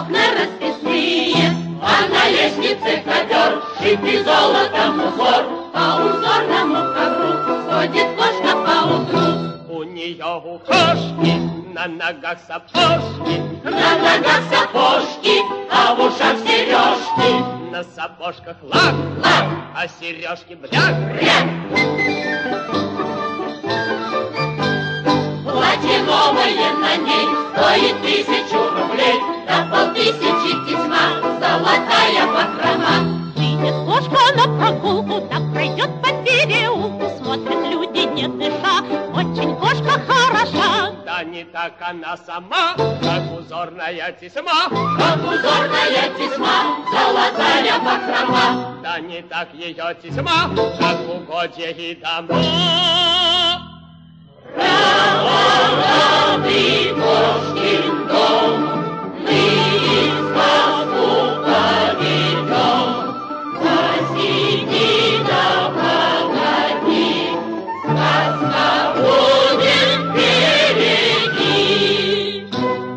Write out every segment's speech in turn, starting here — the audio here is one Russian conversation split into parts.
окна расписные, а на лестнице ковер, шитый золотом узор. По узорному ковру ходит кошка поутру. У нее ухожки, на ногах сапожки, на ногах сапожки, а в ушах сережки. На сапожках лак, а сережки бряк. Платье новое на ней стоит 1000 рублей, да 5000 тесьма, золотая бахрома. Выйдет кошка на прогулку, так пройдет по переулку, смотрят люди, не дыша, очень кошка хороша. Да не так она сама, как узорная тесьма, как узорная тесьма, золотая бахрома. Да не так ее тесьма, как угодья и дома. Православный кошкин дом, мы из сказку поведем. Посиди да погоди, сказка будет впереди.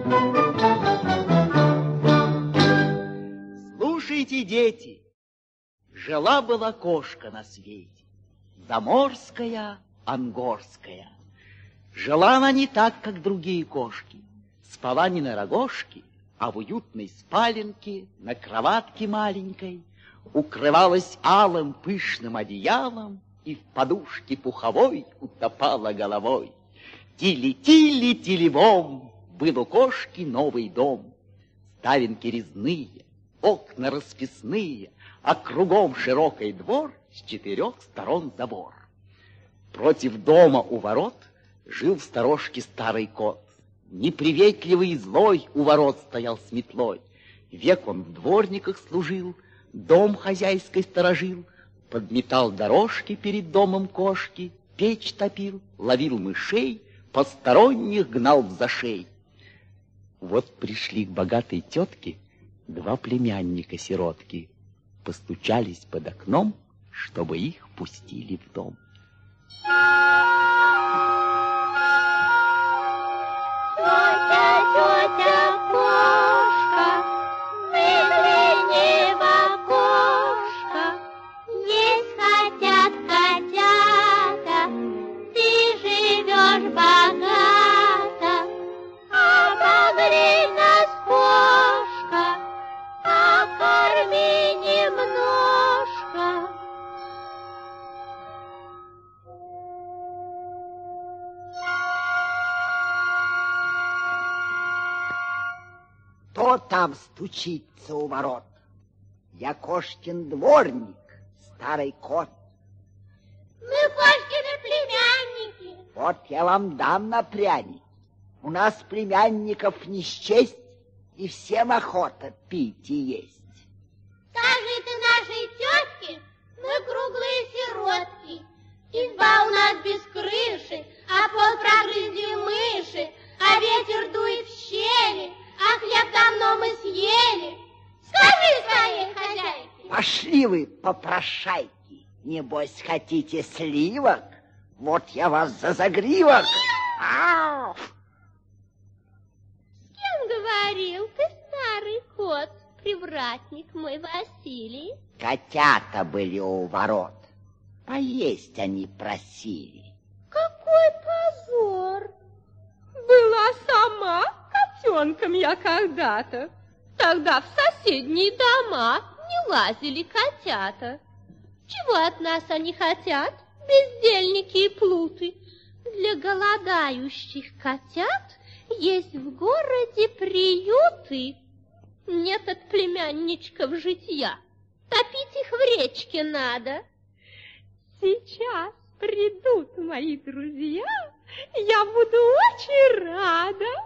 Слушайте, дети, жила-была кошка на свете, заморская, ангорская. Жила она не так, как другие кошки. Спала не на рогожке, а в уютной спаленке, на кроватке маленькой, укрывалась алым пышным одеялом и в подушке пуховой утопала головой. Тили-тили-тили-бом, был у кошки новый дом. Ставенки резные, окна расписные, а кругом широкий двор, с 4 сторон забор. Против дома у ворот жил в сторожке старый кот. Неприветливый и злой у ворот стоял с метлой. Век он в дворниках служил, дом хозяйской сторожил, подметал дорожки перед домом кошки, печь топил, ловил мышей, посторонних гнал в зашей. Вот пришли к богатой тетке 2 племянника-сиротки, постучались под окном, чтобы их пустили в дом. Тетя кошка, выгляни в окошко, есть хотят котята, ты живешь богато, обогрей нас, кошка, покорми немножко. Кто там стучится у ворот? Я кошкин дворник, старый кот. Мы кошкины племянники. Вот я вам дам на пряник. У нас племянников не счесть, и всем охота пить и есть. Скажи ты нашей тетке, мы круглые сиротки. Изба у нас без крыши, а пол прогрызли мыши, а ветер дует в щели, а хлеб давно мы съели. Скажи своей хозяйке. Пошли вы, попрошайки, небось хотите сливок? Вот я вас за загривок. Ау! С кем говорил ты, старый кот, привратник мой Василий? Котята были у ворот, поесть они просили. Какой позор! Была сама котенком я когда-то. Тогда в соседние дома не лазили котята. Чего от нас они хотят, бездельники и плуты? Для голодающих котят есть в городе приюты. Нет от племянничков житья, топить их в речке надо. Сейчас придут мои друзья, я буду очень рада.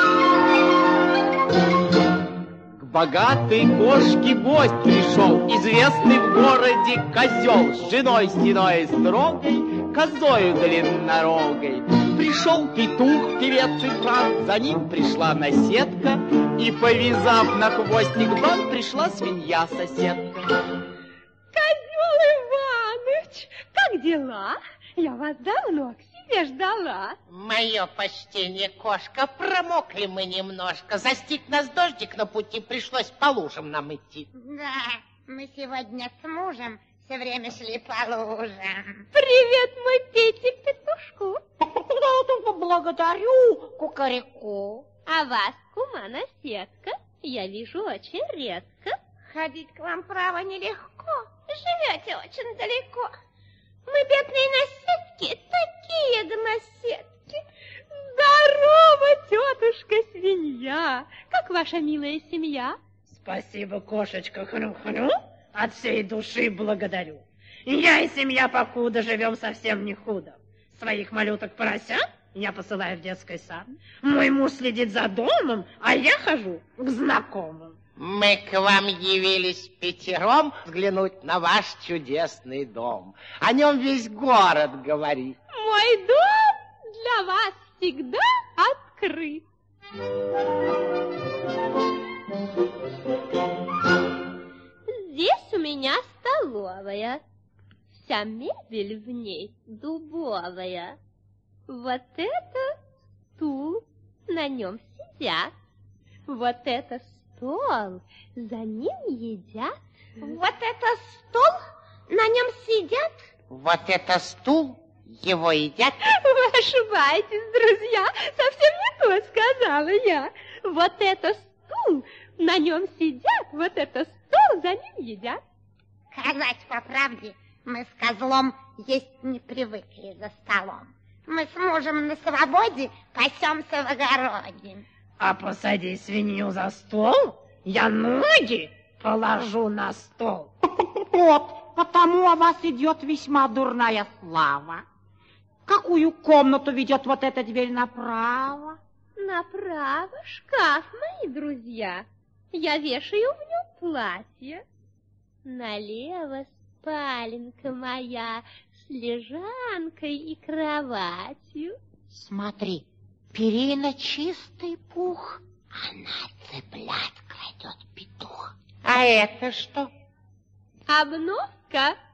К богатой кошке гость пришел, известный в городе козел, с женой седой и строгой, козою длиннорогой. Пришел петух, певец и франк, за ним пришла наседка, и, повязав на хвостик бант, пришла свинья-соседка. Козел Иваныч, как дела? Я вас давно к себе все ждала. Мое почтение, кошка, промокли мы немножко. Застиг нас дождик на пути, пришлось по лужам нам идти. Да, мы сегодня с мужем все время шли по лужам. Привет, мой Петик петушку. Благодарю, кукареку. А вас, кума Наседка, я вижу очень редко. Ходить к вам, право, нелегко. Живете очень далеко. Мы, бедные наседки, такие гноседки. Здорово, тетушка свинья. Как ваша милая семья? Спасибо, кошечка, хрю-хрю. От всей души благодарю. Я и семья покуда живем совсем не худо. Своих малюток-поросят я посылаю в детский сад. Мой муж следит за домом, а я хожу к знакомым. Мы к вам явились пятером взглянуть на ваш чудесный дом. О нем весь город говорит. Мой дом для вас всегда открыт. Здесь у меня столовая. Вся мебель в ней дубовая. Вот это стул, на нем сидят. Вот это стол, за ним едят. Вот это стол, на нем сидят. Вот это стул, его едят. Вы ошибаетесь, друзья, совсем не то сказала я. Вот это стул, на нем сидят, вот это стол, за ним едят. Сказать по правде, мы с козлом есть не привыкли за столом. Мы с мужем на свободе пасемся в огороде. А посади свинью за стол, я ноги положу на стол. Вот, потому о вас идет весьма дурная слава. Какую комнату ведет вот эта дверь направо? Направо шкаф, мои друзья. Я вешаю в нем платье. Налево спаленка моя с лежанкой и кроватью. Смотри, перина чистый пух, а на цыплят кладет петух. А это что? Обновка.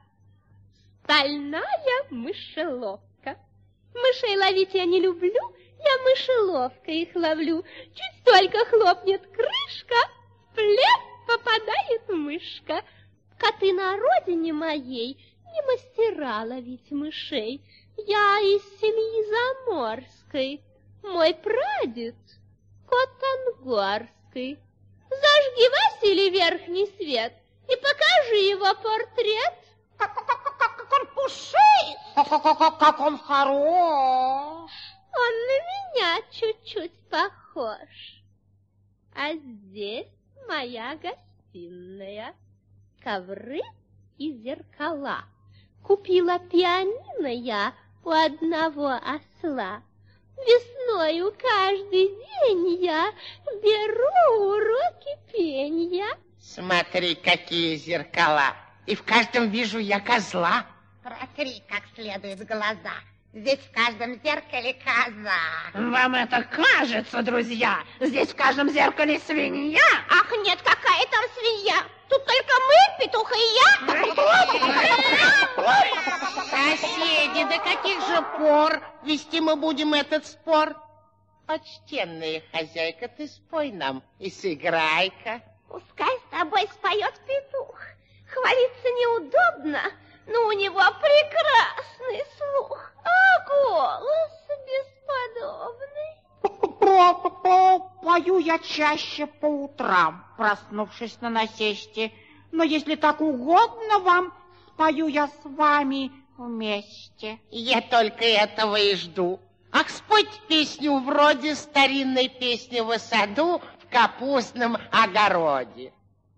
Стальная мышеловка. Мышей ловить я не люблю, я мышеловкой их ловлю. Чуть только хлопнет крышка, в плен попадает мышка. Коты на родине моей не мастера ловить мышей. Я из семьи заморской, мой прадед кот ангорский. Зажги, Василий, верхний свет и покажи его портрет. Как он пушист, как он хорош. Он на меня чуть-чуть похож. А здесь моя гостиная. Ковры и зеркала. Купила пианино я у одного осла. Весною каждый день я беру уроки пенья. Смотри, какие зеркала. И в каждом вижу я козла. Протри как следует глаза. Здесь в каждом зеркале коза. Вам это кажется, друзья? Здесь в каждом зеркале свинья? Ах, нет, какая там свинья? Тут только мы, петух и я. Соседи, до каких же пор вести мы будем этот спор? Почтенная хозяйка, ты спой нам и сыграй-ка. Пускай с тобой споет петух. Хвалиться неудобно, но у него прекрасный слух, а голос бесподобный. Пою я чаще по утрам, проснувшись на насесте. Но если так угодно вам, спою я с вами вместе. Я только этого и жду. Ах, спойте песню вроде старинной песни в саду в капустном огороде.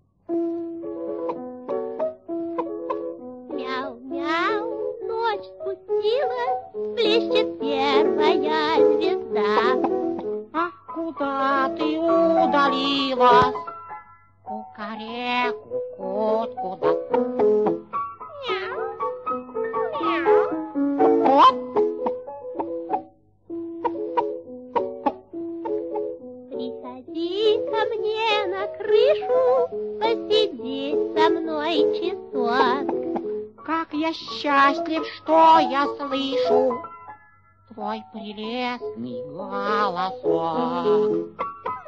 Мяу-мяу, ночь спустилась, блещет первая звезда. Ах, куда ты удалилась? Кукареку, кот, куда? Мяу, мяу. Кот? Приходи ко мне на крышу, посиди со мной часок. Как я счастлив, что я слышу твой прелестный голосок.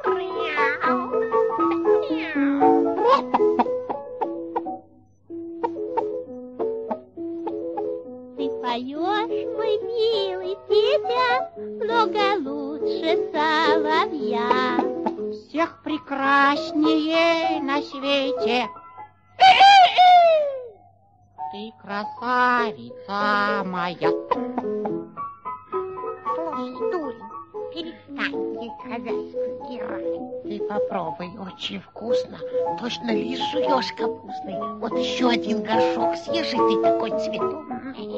Ты поешь, мой милый Петя, много лучше соловья. Всех прекраснее на свете. Ты красавица моя. Слушай, дурень, перестань ей хозяйку играть. Ты попробуй, очень вкусно. Точно лис жуешь капустный. Вот еще один горшок съешь, и ты такой цветок.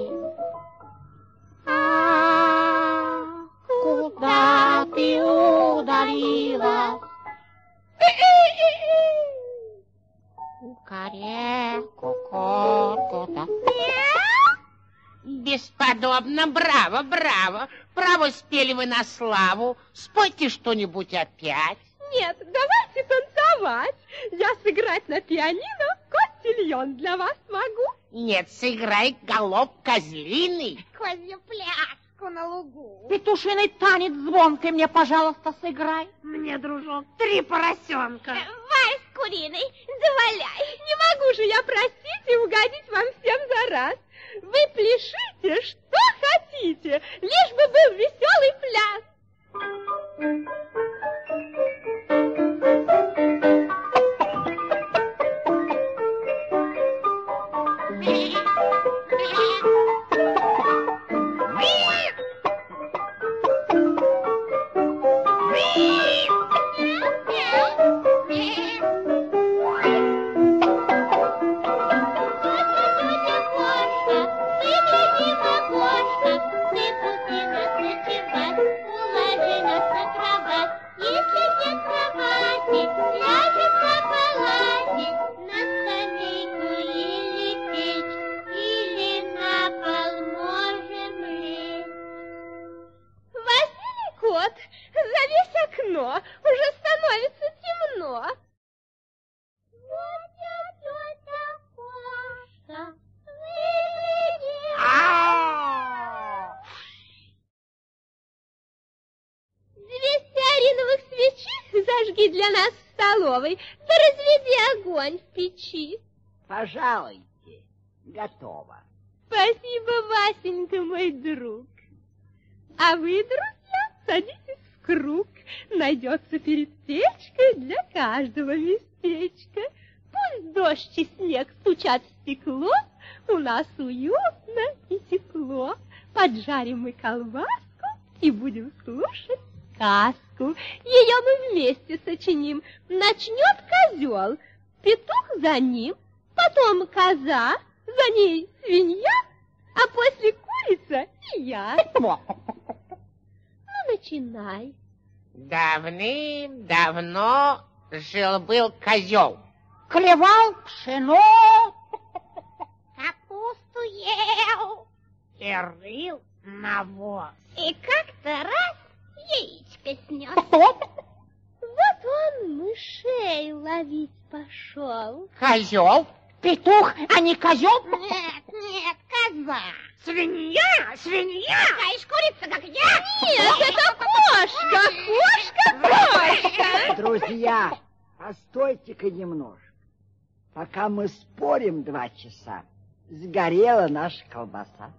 Куда ты удалилась? Кукареку, ко-ко-то. Бесподобно, браво, браво. Право, спели вы на славу. Спойте что-нибудь опять. Нет, давайте танцевать. Я сыграть на пианино котильон для вас могу. Нет, сыграй галоп козлиный. Козью пляску на лугу. Петушиный танец звонкой мне, пожалуйста, сыграй. Мне, дружок, 3 поросенка. Вальс куриный, заваляй. Не могу же я просить и угодить вам всем за раз. Вы пляшите, что хотите, лишь бы был веселый пляс. Уже становится темно. Две стеариновых свечи зажги для нас в столовой, да разведи огонь в печи. Пожалуйте, готово. Спасибо, Васенька, мой друг. А вы, друзья, садитесь в круг. Найдется перед печкой для каждого местечко. Пусть дождь и снег стучат в стекло, у нас уютно и тепло. Поджарим мы колбаску и будем слушать сказку. Ее мы вместе сочиним. Начнет козел, петух за ним, потом коза, за ней свинья, а после курица и я. Ну, начинай. Давным-давно жил-был козел. Клевал пшено, Капусту ел. И рыл навоз. И как-то раз яичко снес. Вот он мышей ловить пошел. Козел? петух, а не козел. Нет, коза. Свинья, свинья. Такая ж курица, как я. Нет, это кошка, Друзья, постойте-ка немножко. Пока мы спорим 2 часа, сгорела наша колбаса.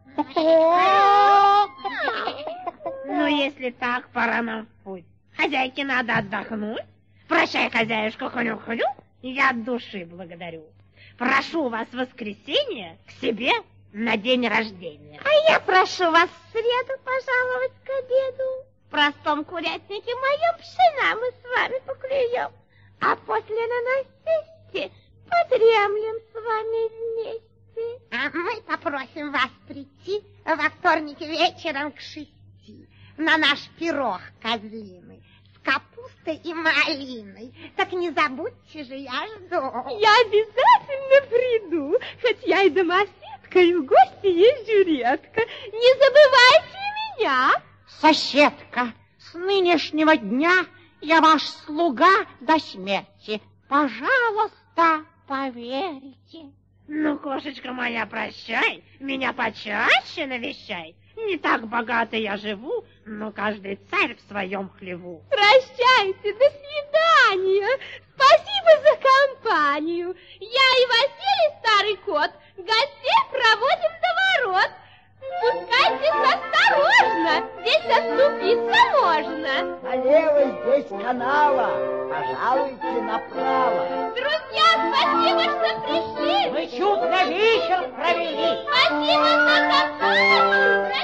Ну, если так, пора нам в путь. Хозяйке надо отдохнуть. Прощай, хозяюшка, хоню-хоню. Я от души благодарю. Прошу вас в воскресенье к себе на день рождения. А я прошу вас в среду пожаловать к обеду. В простом курятнике моем пшена мы с вами поклюем. А после на насесте подремлем с вами вместе. А мы попросим вас прийти во вторник вечером к 6 на наш пирог козлиный с капустой и малиной. Так не забудьте же, я жду. Я обязательно приду, хоть я и домоседка, и в гости езжу редко. Не забывайте меня. Соседка, с нынешнего дня я ваш слуга до смерти. Пожалуйста, поверьте. Ну, кошечка моя, прощай, меня почаще навещай. Не так богато я живу, но каждый царь в своем хлеву. Прощайте, до свидания. Спасибо за компанию. Я и Василий, старый кот, гостей проводим до ворот. Спускайтесь осторожно, здесь оступиться можно. Налево здесь канава, пожалуйте направо. Друзья, спасибо, что пришли. Мы чудно вечер провели. Спасибо за компанию.